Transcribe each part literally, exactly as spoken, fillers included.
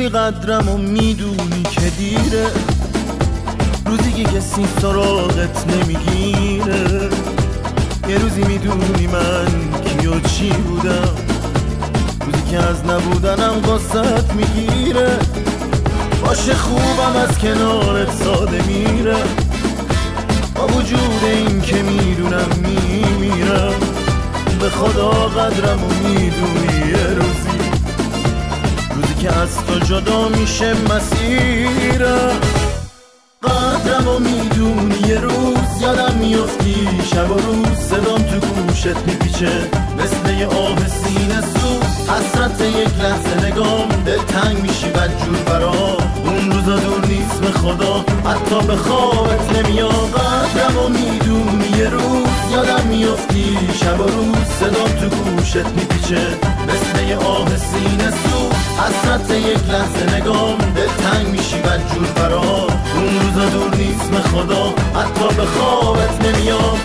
روزی قدرم و میدونی که دیره، روزی که کسی سراغت نمیگیره. یه روزی میدونی من کی و چی بودم، روزی که از نبودنم قصت میگیره. باشه خوبم از کنارت ساده میره، با وجود این که میدونم میمیرم. به خدا قدرم و میدونی یه روزی، روزی که از تو جدا میشه مسیرم. قدرم و میدونی یه روز یادم میفتی، شب و روز صدام تو گوشت میپیچه مثل یه آب سینه سوز. حسرت یک لحظه نگام دل تنگ میشی بدجور برا، اون روزا دور نیست به خدا حتی به خوابت نمیاد. قدرم و میدونی یه روز یادم میفتی، شب و روز صدام تو گوشت میپیچه مثل یه آب سینه سوز. حسرت یک لحظه نگام دل تنگ میشی بدجور برا، اون روزا دور نیست به خدا حتی به خوابت نمیاد.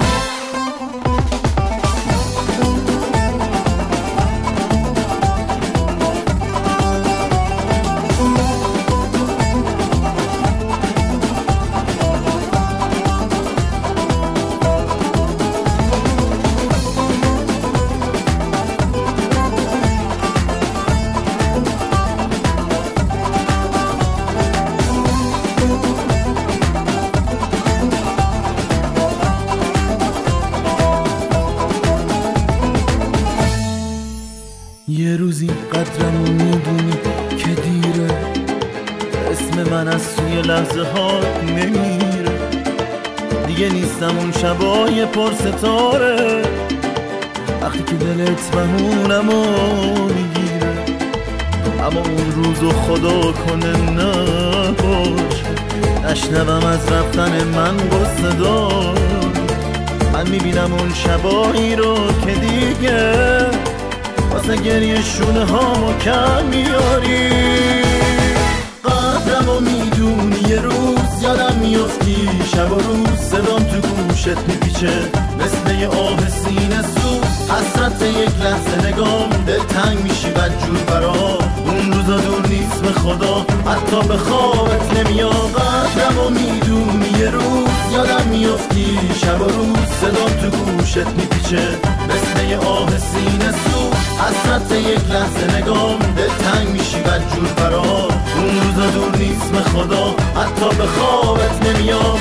یه روزی قدرم رو میدونی که دیره، اسم من از توی لحظه ها نمیره. دیگه نیستم اون شبای پر ستاره، وقتی که دلت بهونم و میگیره. اما اون روزو خدا کنه نباشه، نشنوم از رفتن من قصه دار. من میبینم اون شبایی رو که دیگه واسه گریه شونه هامو کم میاری. قدرم و میدونی یه روز یادم میفتی، شب و روز صدام تو گوشت میپیچه مثل یه آب سینه سوز. حسرت یک لحظه نگام دل تنگ میشی بدجور برا، اون روزا دور نیست به خدا حتی به خوابت نمیاد. قدرم و میدونی یه روز یادم میفتی، شب و روز صدام تو گوشت میپیچه مثل یه آب سینه سوز. حسرت یک لحظه نگام دل تنگ میشی بدجور برا، اون روزا دور نیست به خدا حتی به خوابت نمیاد.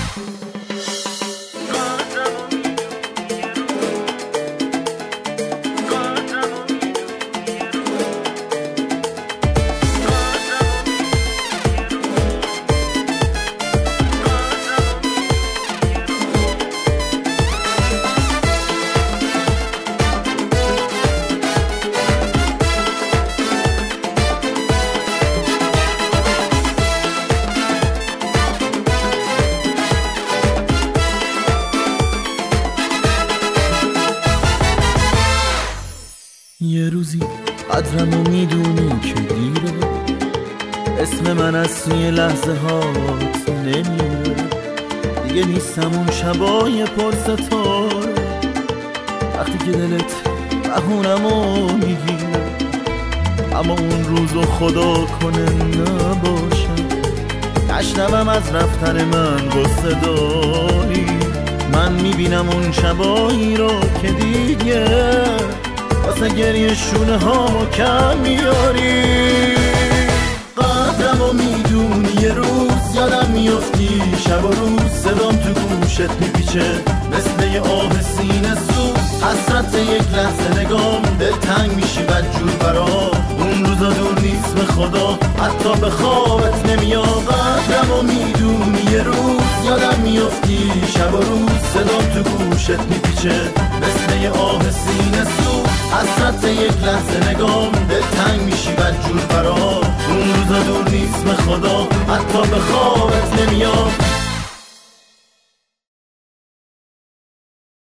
یه روزی قدرمو میدونی که دیره، اسم من از توی لحظه هات نمیره. دیگه نیستم اون شبای پر ستاره، وقتی که دلت بهونمو میگیره. اما اون روزو خدا کنه نباشه، نشنوم از رفتن من قصه داری. من میبینم اون شبایی رو که دیگه واسه گریه شونه هامو کم میاری. قدرم و میدونی یه روز یادم میفتی، شب و روز صدام تو گوشت میپیچه مثل یه آب سینه سوز. حسرت یک لحظه نگام دل تنگ میشی بدجور برا، اون روزا دور نیست به خدا حتی به خوابت نمیاد. قدرم و میدونی یه روز یادم میفتی، شب و روز صدام تو گوشت میپیچه مثل یه آب سینه سوز. حسرت یک لحظه نگام دل تنگ میشی بدجور برا، اون روزا دور نیست به خدا حتی به خوابت